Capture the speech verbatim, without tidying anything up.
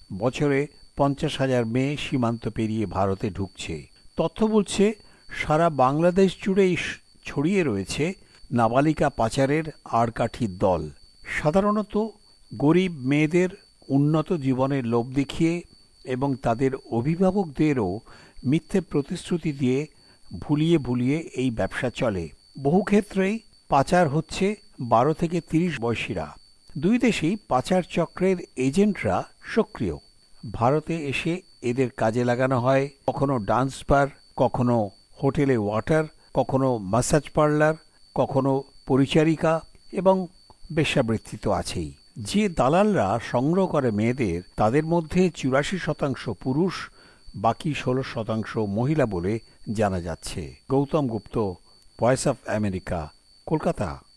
বছরে পঞ্চাশ হাজার মেয়ে সীমান্ত পেরিয়ে ভারতে ঢুকছে। তথ্য বলছে সারা বাংলাদেশ জুড়েই ছড়িয়ে রয়েছে নাবালিকা পাচারের আড়কাঠির দল। সাধারণত গরিব মেয়েদের উন্নত জীবনের লোভ দেখিয়ে এবং তাদের অভিভাবকদেরও মিথ্যে প্রতিশ্রুতি দিয়ে ভুলিয়ে ভুলিয়ে এই ব্যবসা চলে। বহু ক্ষেত্রেই পাচার হচ্ছে বারো থেকে তিরিশ বয়সীরা। দুই দেশেই পাচার চক্রের এজেন্টরা সক্রিয়। ভারতে এসে এদের কাজে লাগানো হয় কখনো ডান্স বার, কখনো হোটেলে ওয়াটার, কখনো ম্যাসাজ পার্লার, কখনো পরিচারিকা এবং বেশ্যাবৃত্তি তো আছেই। যে দালালরা সংগ্রহ করে মেয়েদের, তাদের মধ্যে চুরাশি শতাংশ পুরুষ, বাকি ষোলো শতাংশ মহিলা বলে জানা যাচ্ছে। Gautam Gupta, voice of America, Kolkata.